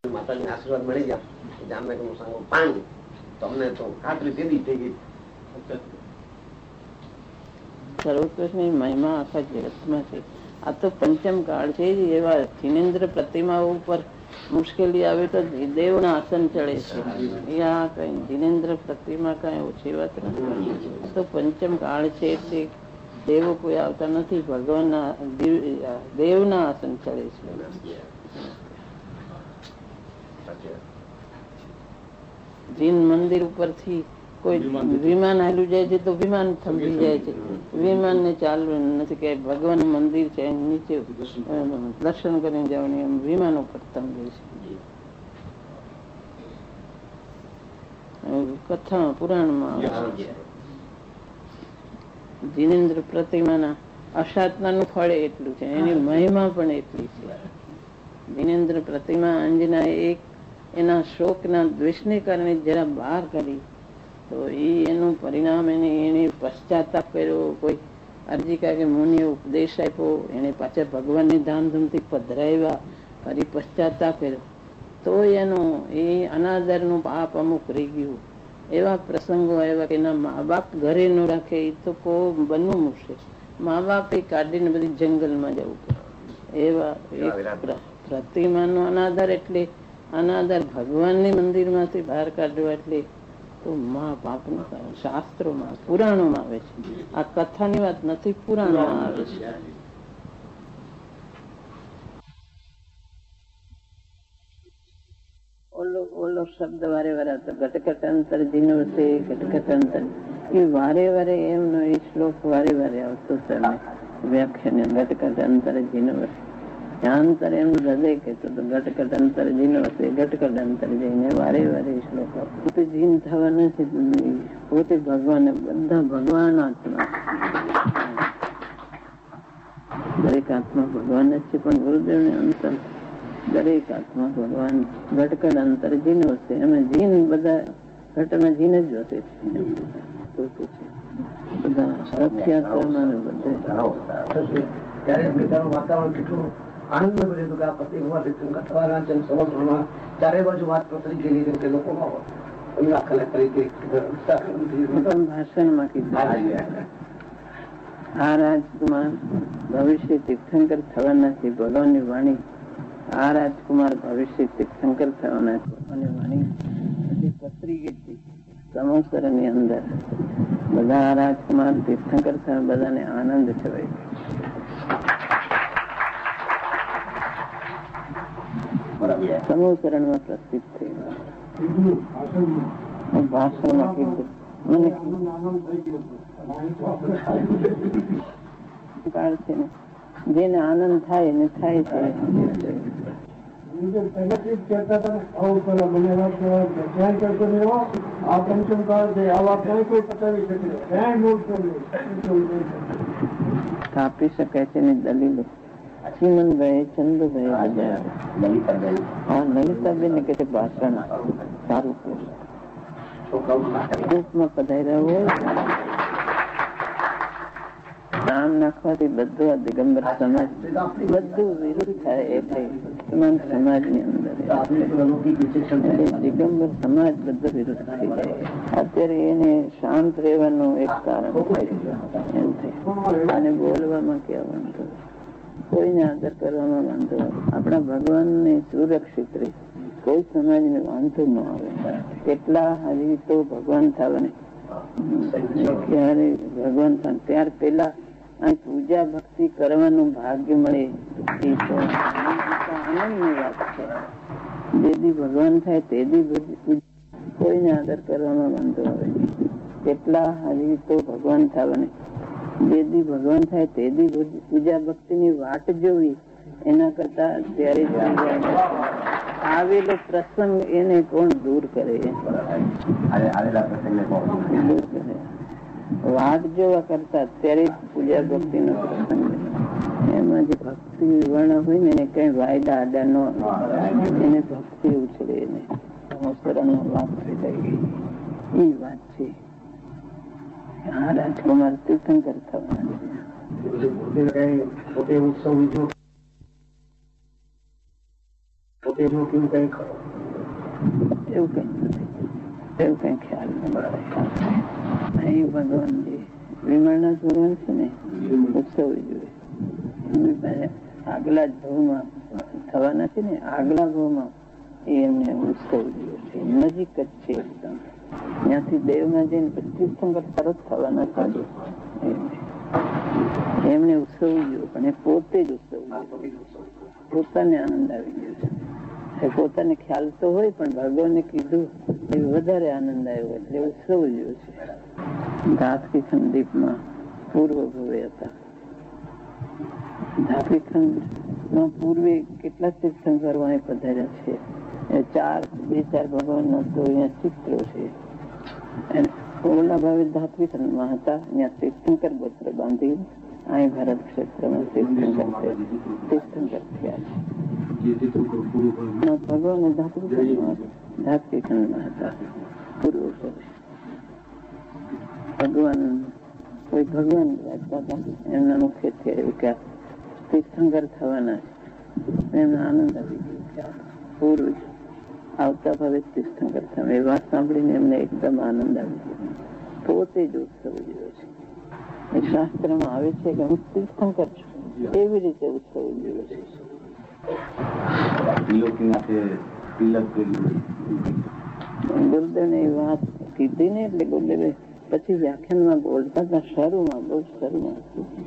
માતાજી આશીર્વાદ મળી ગયા. જામનગર નું સાંગો પાણી તમને તો ખાતરી તેદી થઈ ગઈ. સર્વકૃષ્ણની મહિમા આખા જગતમાં છે. આ તો પંચમ કાળ છે. એવા જિનેન્દ્ર પ્રતિમાઓ ઉપર મુશ્કેલી આવે તો દેવના આસન ચડે છે. આ કઈ જિનેન્દ્ર પ્રતિમા કઈ ઓછી વાત નથી. તો પંચમ કાળ છે એટલે દેવો કોઈ આવતા નથી. ભગવાનના દેવના આસન ચડે છે. જીન મંદિર ઉપરથી કોઈ વિમાન હાલું જાય છે તો વિમાન થંભી જાય છે. વિમાન ને ચાલવું નથી કે ભગવાન મંદિર છે નીચે દર્શન કરીને જવાની, એમ વિમાન ઉપર થંભે છે. કથા પુરાણમાં જિનેન્દ્ર પ્રતિમાના અસાધનાનું ફળ એટલું છે, એની મહિમા પણ એટલી છે. જિનેન્દ્ર પ્રતિમા અંજના એક એના શોકના દ્વેષને કારણે જરા બહાર કરી તો એનું પરિણામ એને પશ્ચાતાપ કર્યો. કોઈ અરજી કરે કે મુનિએ ઉપદેશ આપ્યો, એને પાછા ભગવાનની ધામધૂમથી પધરાવ્યા, ફરી પશ્ચાતાપ કર્યો તો એનું એ અનાદરનું પાપ અમુક રહી ગયું. એવા પ્રસંગો આવ્યા કે એના મા બાપ ઘરે ન રાખે એ તો બનવું મુશ્કેલ. મા બાપે કાઢીને બધી જંગલમાં જવું પડે. એવા પ્રતિમાનો અનાદર એટલે અનાદર ભગવાનની મંદિરમાંથી બહાર કાઢવા એટલે તો મા બાપનું કારણ શાસ્ત્રોમાં પુરાણોમાં આવે છે. આ કથાની વાત નથી, પુરાણોમાં આવે છે. ઓલો શબ્દ વારે વારે આવતો ઘટઘટ અંતર જીનવસે ઘટઘટ અંતર, એ વારે વારે એમનો એ શ્લોક વારે વારે આવતો વ્યાખ્યાન ઘટઘટ અંતર જીનવસે. અંતર એમનું હૃદય કહેતો હતો ઘટઘટ અંતર જીનવસે, ઘટઘટ અંતર જઈને વારે વારે શ્લોક પોતે જીન થવા નથી, પોતે ભગવાન, બધા ભગવાન આત્મા, દરેક આત્મા ભગવાન જ છે. પણ ગુરુદેવને અંતર દરેક આત્મા ભગવાન. ઘટઘટ અંતર જીન વસે, અમે જીન બધા ઘટમાં જીન જ વસે છે. બધા રથયાત્રામાં બધે વાતાવરણ કેટલું આનંદ મળ્યું હતું કે આ પતિ હોવાથી સમગ્રમાં ચારે બાજુ વાત પ્રસરી ગયેલી કે લોકોમાં ભાષણમાં કીધું આ રાજકુમાર ભવિષ્ય તીર્થંકર થવાના છે. ભગવાનની વાણી આ રાજકુમાર ભવિષ્ય તીર્થંકર થવાના છે. અને વાણી પસરી ગઈ હતી સમોસર ની અંદર. બધા રાજકુમાર તીર્થંકર થવા બધાને આનંદ થવાય. સમૂહકરણમાં પ્રસિદ્ધ થયું. ભાષણમાં કીધું મને કાળ છે ને જેને આનંદ થાય ને થાય છે. સ્થાપી શકાય છે ને દલીલો. ચીમનભાઈ ચંદુભાઈ લલિતાબેન કે છે ભાષણ સારું ગ્રુપમાં પધાર્યા હોય નામ નાખવાથી બધું આ દિગંબર સમાજ બધું વિરુદ્ધ થાય. એટલે તમામ સમાજ ની અંદર દિગંબર સમાજ બધો વિરુદ્ધ થઈ જાય. અત્યારે એને શાંત રહેવાનું એક કારણ એમ થાય. અને બોલવામાં ક્યાં વાંધો, કોઈને આદર કરવામાં વાંધો, આપણા ભગવાનને સુરક્ષિત રહે, કોઈ સમાજને વાંધો ન આવે. કેટલા હજી તો ભગવાન થવાને ક્યારે ભગવાન થાય ત્યાર પેલા અહીં પૂજા ભક્તિ કરવાનું ભાગ્ય મળે એ તો આનંદની વાત છે. જે દી ભગવાન થાય તે દી કોઈને આદર કરવામાં વાંધો આવે. કેટલા હજી તો ભગવાન થવાને જે દી ભગવાન થાય તે દી પૂજા ભક્તિ ની વાટ જોવી એના કરતા અત્યારે આવેલો પ્રસંગ એને કોણ દૂર કરે? વાટ જોવા કરતા અત્યારે પૂજા ભક્તિ નો પ્રસંગ એમાં જે ભક્તિ વર્ણ હોય ને એને કઈ વાયદા આડા ન એને ભક્તિ ઉછળે ને વાત થઈ ગઈ. એ વાત છે. આ રાજકુમાર તીર્થંકર થવાના પોતે તેનું કેવું કઈ ખરો? એવું કઈ નથી, એવું કઈ ખ્યાલ નથી. અહીં ભગવાનજી વિમળનાથ ભગવાન છે ને, ઉત્સવ જોઈએ આગલા ભાવમાં થવાના છે ને, આગલા ભાવમાં એમને ઉત્સવ જોઈએ છે, નજીક જ છે એકદમ. ત્યાંથી દેવમાં જઈને તીર્થંકર તરત થવાના છે. એમને ઉત્સવ જોયો, પણ એ પોતે જ ઉત્સવ પોતાને આનંદ આવી ગયો છે. પોતાને ખ્યાલ તો હોય, પણ ભગવાને કીધું એ વધારે આનંદ આવ્યો એટલે ઉત્સવ જોયો છે. ધાત્રી ખંડીપમાં પૂર્વ ભવે હતા. ધાત્રી ખંડમાં પૂર્વે કેટલા તીર્થંકરો અહીં પધાર્યા છે. બે ચાર ભગવાનના તો અહીંયા ચિત્રો છે. ઓલા ભાવે ધાત્રી ખંડમાં હતા, ત્યાં તીર્થંકર ગોત્ર બાંધી અહીં ભારત ક્ષેત્રમાં તીર્થંકર થયા છે. ભગવાન ધાત્રી ખંડમાં હતા પૂર્વ ભવે. ભગવાન કોઈ ભગવાન રાખતા હતા, એમના મુખ્યથી આવ્યું કે તીર્થંકર થવાના છે. એમનો આનંદ આવી ગયો કે પૂર્વ આવતા ભાવે તીર્થંકર થવા. એ વાત સાંભળીને એમને એકદમ આનંદ આવી ગયો. પોતે જ ઉત્સવ જોયો છે. એ શાસ્ત્રમાં આવે છે કે હું તીર્થંકર છું, એવી રીતે ઉત્સવ જોયો છે. ગુરુદેવ ને એ વાત કીધી ને એટલે ગુરુદેવે પછી વ્યાખ્યાનમાં બોલતા હતા, શરૂમાં બહુ શરૂમાં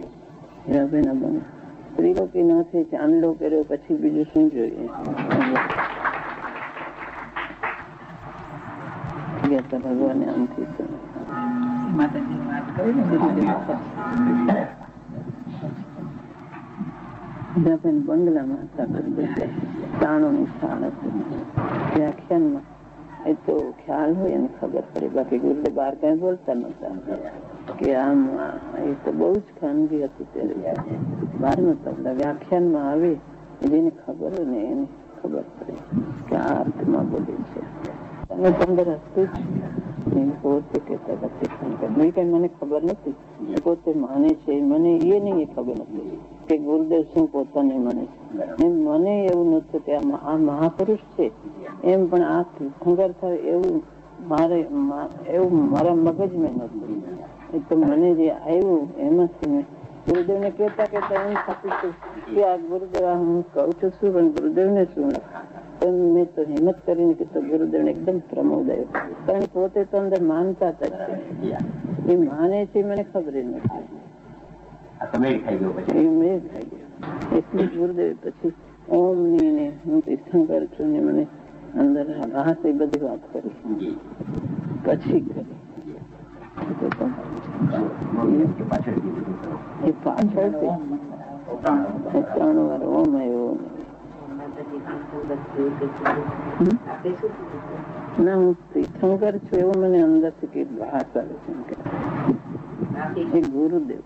સ્ત્રીલોકી ના થઈ, ચાંદલો કર્યો, પછી બીજું શું જોઈએ? ભગવાને આમથી બંગલામાં હતા, તાણોની સ્થાન હતું. વ્યાખ્યાનમાં એ તો ખ્યાલ હોય એને ખબર પડે, બાકી ગુરુદેવ બહાર કઈ બોલતા નતા કે આમ. એ તો બહુ જ ખાનગી હતી ત્યારે, બહાર નતા બોલતા. વ્યાખ્યાનમાં આવે જેને ખબર હોય ને એને ખબર પડે કે આ અર્થમાં બોલે છે. તમે પંદર હતું જ પોતે કહેતા હતા તીર્થંકર. કઈ મને ખબર નથી, પોતે માને છે. મને એ નહીં, એ ખબર નથી કે ગુરુદેવ શું પોતાને માને છે. મને એવું નતું કે આ મહાપુરુષ છે એમ, પણ આ તીર્થંકર થાય એવું મારા મગજમાં નતું. એ તો મને જે આવ્યું એમાંથી ગુરુદેવ ને કેતા કેતા એમ થતું હતું કે આ ગુરુદેવ હું કઉ છું શું, પણ ગુરુદેવ ને શું. મેં તો હિંમત કરીને કીધું, ગુરુદેવ ને એકદમ પ્રમોદ આવ્યો. કારણ પોતે તો અંદર માનતા હતા, એ માને છે મને ખબર નથી. એટલી જ ગુરુદેવ પછી ઓમ ની ને હું તીર્થંકર છું ને મને અંદર રાહત એ બધી વાત કરી પછી કરી. એ પાછળ 3 વાર ઓમ આવ્યો. ના, હું તીર્થંકર છું એવું મને અંદર થી કઈ વાત આવે છે. એ ગુરુદેવ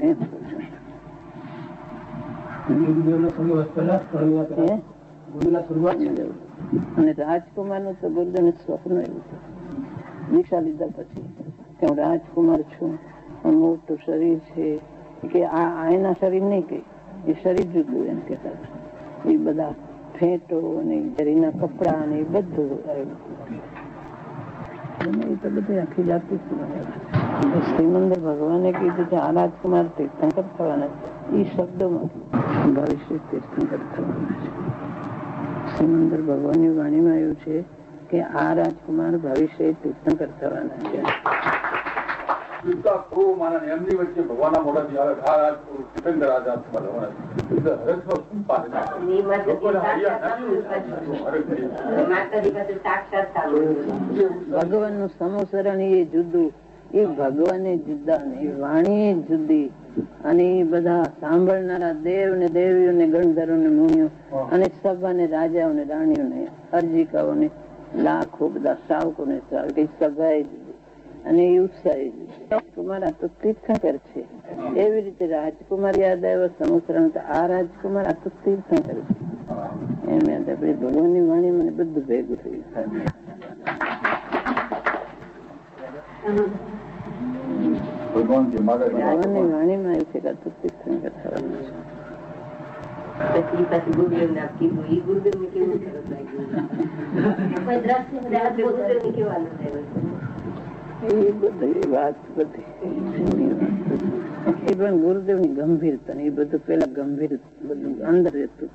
અને રાજકુમાર નું તો ગુરુદેવ ને સ્વપ્ન એવું હતું દીક્ષા લીધા પછી કે હું રાજકુમાર છું, મોટું શરીર છે, કે આ એના શરીર નહીં, કે એ શરીર જુદું એમ કેતા. એ બધા ફેંટો ને જરીના કપડા ને એ બધું આવ્યું. એ તો બધું આખી જાતી શ્રીમંદર ભગવાને કીધું કે આ રાજકુમાર તીર્થંકર થવાના છે. એ શબ્દોમાં ભવિષ્ય તીર્થંકર થવાના છે. શ્રીમંદર ભગવાનની વાણીમાં આવ્યું છે કે આ રાજકુમાર ભવિષ્ય તીર્થંકર થવાના છે. એમની વચ્ચે ભગવાનના મોઢાથી આવે આ રાજકુમાર તીર્થંકર ભગવાન નું સમુસરણ એ જુદું, એ ભગવાને જુદા ને વાણી જુદી, અને એ બધા સાંભળનારા દેવ ને દેવીઓ ને ગણધરો ને મુનિઓ અને સભા ને રાજાઓ ને રાણીઓ ને અરજીકાઓ ને લાખો બધા શાવકો ને સભા અને એ ઉત્સાહી. રાજકુમાર આ તો તીર્થંકર છે. એવી રીતે રાજકુમાર યાદ આવ્યો સમુસરણ, આ રાજકુમાર આ તો તીર્થંકર છે એમ યાદ આવે. ભગવાન ની વાણી મને બધું ભેગું થયું. ભગવાનની વાણીમાં એવું છે કે આ તો તીર્થંકર થવાનું છે. પછી પાછી ગુરુદેવ ને કીધું, એ ગુરુદેવ ને કેવું સરસ લાગ્યું. ગુરુદેવ ને કેવો આનંદ આવ્યો. એ બધી વાત એ પણ ગુરુદેવ ની ગંભીરતા એ બધું પેલા ગંભીર બધું અંદર રહેતું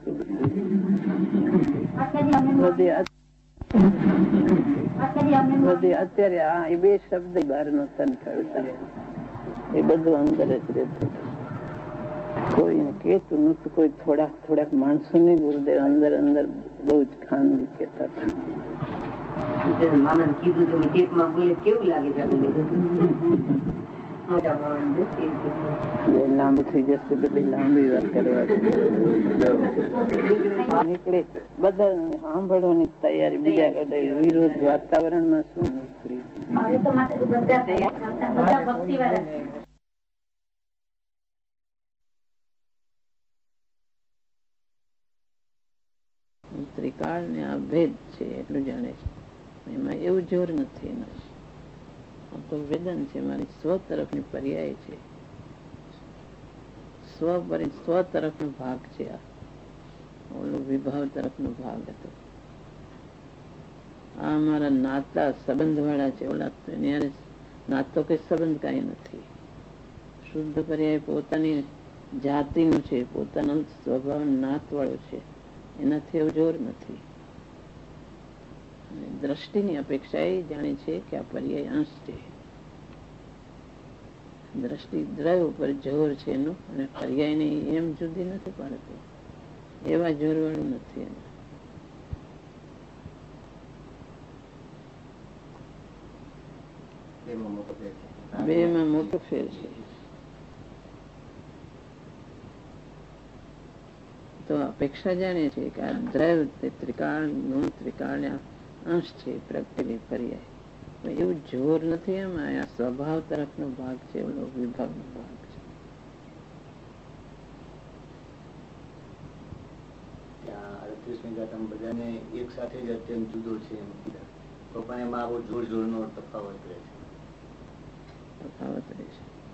બધી અત્યારે એ બે શબ્દ બહાર નતા નીકળતા, એ બધું અંદર જ રહેતું. કોઈને કેતું નતું, કોઈ થોડાક માણસો ને ગુરુદેવ અંદર અંદર બહુ જ ખાનગી કેતા હતા. મામા કીધું તો ટેપમાં બોલે કેવું લાગે છે? લાંબુ થઈ જશે, બધી લાંબી વાત કરવા નીકળે, બધા સાંભળવાની તૈયારી, બીજા કરતા વિરોધ વાતાવરણમાં શું નીકળી. ત્રિકાળ ને આ ભેદ છે એટલું જાણે છે, એમાં એવું જોર નથી. એમાં તો વેદન છે, મારી સ્વ તરફની પર્યાય છે, સ્વ તરફનો ભાગ છે. આ ઓલો વિભાવ તરફનો ભાગ હતો. આ અમારા નાતા સંબંધ વાળા છે, ઓલા નાતો કે સંબંધ કઈ નથી. શુદ્ધ પર્યાય પોતાની જાતિનું છે, પોતાનો સ્વભાવ નાત વાળો છે, એનાથી એવું જોર નથી. દ્રષ્ટિની અપેક્ષા એ જાણે છે કે આ પર્યાય અંશ છે. દ્રષ્ટિ દ્રવ્ય ઉપર જોર છે એનું, અને પર્યાય ને એમ જુદી નથી પાડતું, એવા જોર વાળું નથી એનું. બે માં મોટો ફેર છે. તો અપેક્ષા જાણે છે કે આ દ્રવ્ય ત્રિકાળ ગુણ ત્રિકાળ અંશ છે, પ્રગટેલી પર્યાય. એવું જોર નથી એમાં. આ સ્વભાવ તરફનો ભાગ છે, એવો વિભાગનો ભાગ છે. બધાને એક સાથે જ અત્યંત જુદો છે એમ કીધા, તો પણ એમાં આવો જોર જોરનો તફાવત રહે છે.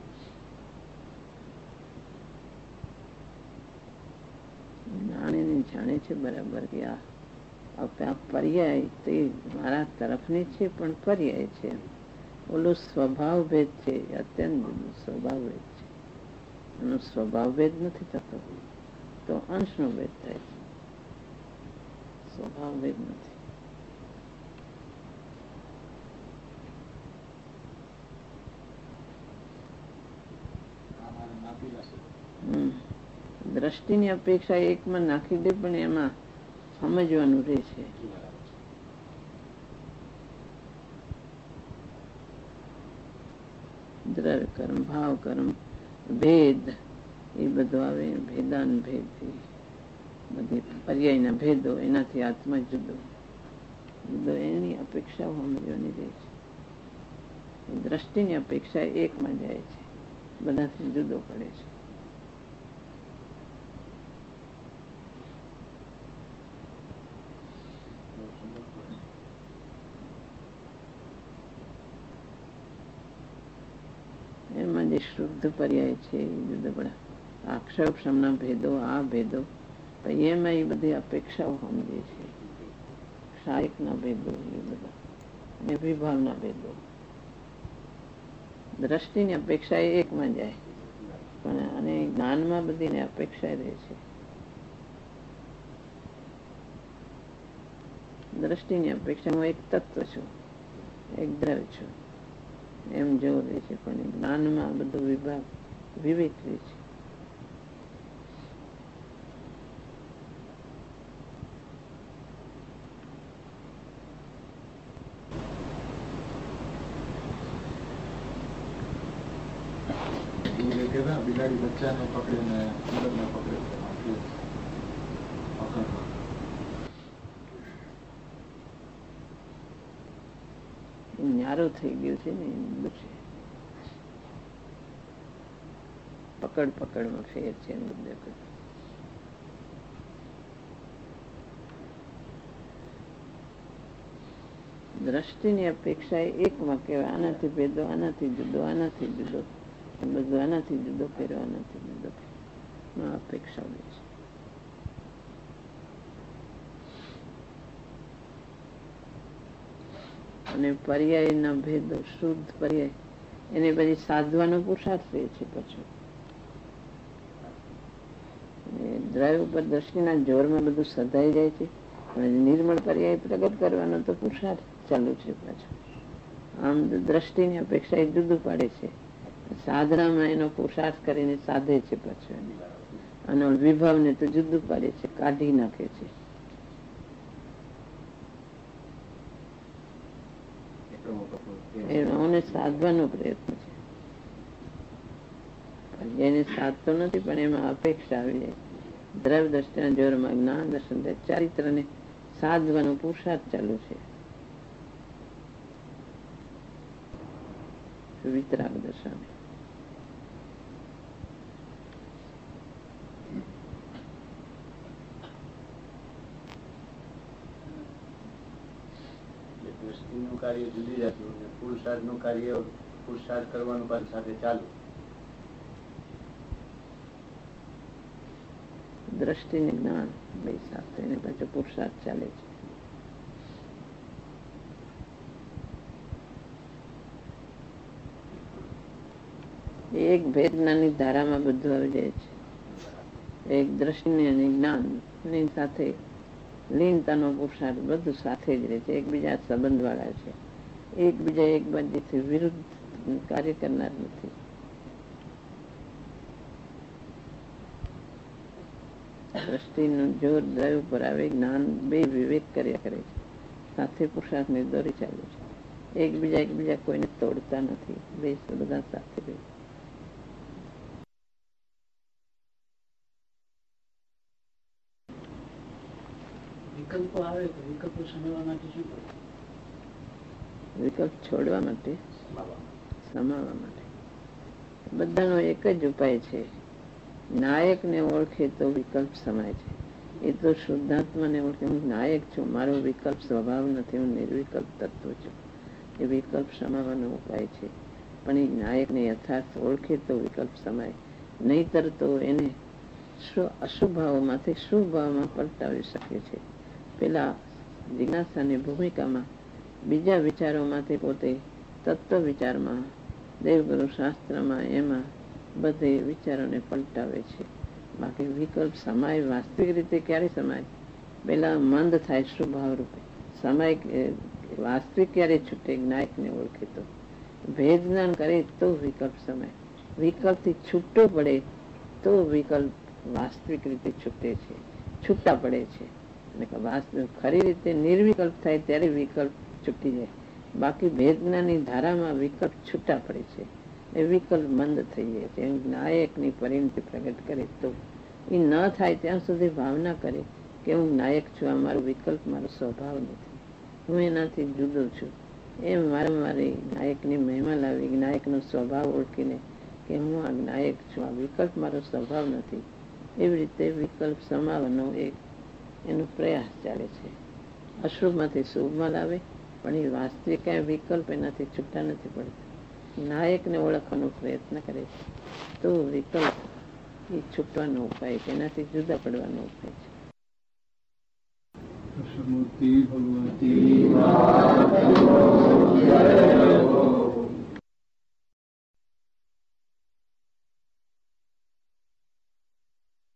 જાણે છે બરાબર કે આ પર્યાય તે મારા તરફની છે, પણ પર્યાય છે. ઓલો સ્વભાવ ભેદ છે, અત્યંત જુદો સ્વભાવ ભેદ છે. એનો સ્વભાવ ભેદ નથી થતો, તો અંશનો ભેદ થાય છે, સ્વભાવ ભેદ નથી. દ્રષ્ટિની અપેક્ષા એકમાં નાખી દે, પણ એમાં સમજવાનું રહે છે. દ્રવ્ય કર્મ, ભાવ કર્મ, ભેદ એ બધું આવે. ભેદાન ભેદ, બધી પર્યાયના ભેદો, એનાથી આત્મા જુદો જુદો, એની અપેક્ષાઓ સમજવાની રહે છે. દ્રષ્ટિની અપેક્ષા એકમાં જાય છે, બધાથી જુદો પડે છે. એમાં જે શુદ્ધ પર્યાય છે એ જુદા પડે. આક્ષેપના ભેદો, આ ભેદો, એમાં એ બધી અપેક્ષાઓ સમજે છે. શાયકના ભેદો એ બધા, ને વિભાવના ભેદો. દ્રષ્ટિની અપેક્ષા એકમાં જાય, પણ અને જ્ઞાનમાં બધીને અપેક્ષા રહે છે. દ્રષ્ટિની અપેક્ષા હું એક તત્વ છું, એક દ્રવ્ય છું એમ જોર રહે છે, પણ જ્ઞાનમાં બધો વિભાગ વિવેક રહે છે. બિલાડી બચ્ચાને પકડે ને ઉંદરને પકડે, ન્યારો થઈ ગયું છે ને, પકડ પકડમાં ફેર છે. દ્રષ્ટિની અપેક્ષા એકમાં કહેવાય, આનાથી ભેદો, આનાથી જુદો, આનાથી જુદો, બધું આનાથી જુદો કર્યો, આનાથી જુદો અપેક્ષા હોય છે. અને પર્યાયના ભેદો, શુદ્ધ પર્યાય, એને પછી સાધવાનો પુરુષાર્થ રહે છે. પછી દ્રવ્ય ઉપર દ્રષ્ટિના જોરમાં બધું સધાઈ જાય છે. નિર્મળ પર્યાય પ્રગટ કરવાનો તો પુરુષાર્થ ચાલુ છે. પાછો આમ દ્રષ્ટિની અપેક્ષા એ જુદું પાડે છે. સાધનામાં એનો પુરુષાર્થ કરીને સાધે છે. પાછો અને વિભાવને તો જુદું પાડે છે, કાઢી નાખે છે. એને સાધવાનો પ્રયત્ન છે. એને સાધતો નથી, પણ એમાં અપેક્ષા આવી જાય. દ્રવ્ય દ્રષ્ટિના જોરમાં જ્ઞાન દર્શન ચારિત્રને સાધવાનો પુરુષાર્થ ચાલુ છે. વિતરાગ દર્શન દ્રષ્ટિનું કાર્ય જુદી જતું અને પુરુષાર્થનું કાર્ય પુરુષાર્થ કરવાનું પણ સાથે ચાલુ. દ્રષ્ટિ ને જ્ઞાન બે સાથે એને પાછો પુરુષાર્થ ચાલે છે. એક ભેદનાની ધારામાં બધું આવી જાય છે. એક દ્રષ્ટિ અને જ્ઞાન ની સાથે લીનતાનો પુરુષાર્થ બધું સાથે જ રહે છે. એકબીજા સંબંધ વાળા છે. એકબીજા એક બાજુથી વિરુદ્ધ કાર્ય કરનાર નથી. દ્રષ્ટિનું જોર દ્રવ્ય ઉપર આવે, જ્ઞાન બે વિવેક કર્યા કરે છે. સાથે પુરુષાર્થ ને દોરી ચાલે છે. એકબીજા કોઈને તોડતા નથી. બે બધા સાથે રહે. વિકલ્પો આવે તો વિકલ્પો સમજવા માટે શું કરવું? વિકલ્પ છોડવા માટે, સમાવવા માટે બધાનો એક જ ઉપાય છે. નાયક ને ઓળખે તો વિકલ્પ સમાય છે. એ તો શુદ્ધાત્મા ને ઓળખે, હું નાયક છું, મારો વિકલ્પ સ્વભાવ નથી, હું નિર્વિકલ્પ તત્વ છું. એ વિકલ્પ સમાવવાનો ઉપાય છે. પણ એ નાયક ને યથાર્થ ઓળખે તો વિકલ્પ સમાય, નહીતર તો એને અશુભ ભાવોમાંથી શુભ ભાવમાં પલટાવી શકે છે. પેલા જિજ્ઞાસાની ભૂમિકામાં બીજા વિચારોમાંથી પોતે તત્વ વિચારમાં, દેવગુરુ શાસ્ત્રમાં, એમાં બધે વિચારોને પલટાવે છે. બાકી વિકલ્પ સમાય વાસ્તવિક રીતે ક્યારે સમાય? પેલા મંદ થાય શુભાવ રૂપે સમાય. વાસ્તવિક ક્યારે છૂટે? નાયકને ઓળખે તો, ભેદ જ્ઞાન કરે તો વિકલ્પ સમાય. વિકલ્પથી છૂટો પડે તો વિકલ્પ વાસ્તવિક રીતે છૂટે છે, છૂટા પડે છે. ખરી રીતે નિર્વિકલ્પ થાય ત્યારે વિકલ્પ છૂટી જાય. બાકી ભેદ જ્ઞાનની ધારામાં વિકલ્પ છૂટા પડે છે. એ વિકલ્પ મંદ થઈ જાય છે. નાયકની પરિણતિ પ્રગટ કરે તો, એ ન થાય ત્યાં સુધી ભાવના કરે કે હું નાયક છું, આ મારો વિકલ્પ મારો સ્વભાવ નથી, હું એનાથી જુદો છું. એમ મારી નાયકની મહિમા લાવી, નાયકનો સ્વભાવ ઓળખીને કે હું આ નાયક છું, આ વિકલ્પ મારો સ્વભાવ નથી, એવી રીતે વિકલ્પ સમાવવાનો એક એનો પ્રયાસ ચાલે છે. અશુભમાંથી શુભમાં લાવે, પણ એ વાસ્તવિક વિકલ્પ એનાથી છૂટા નથી પડતા. નાયકને ઓળખવાનો પ્રયત્ન કરે છે તો વિકલ્પ એ છૂટવાનો ઉપાય છે, એનાથી જુદા પડવાનો ઉપાય છે.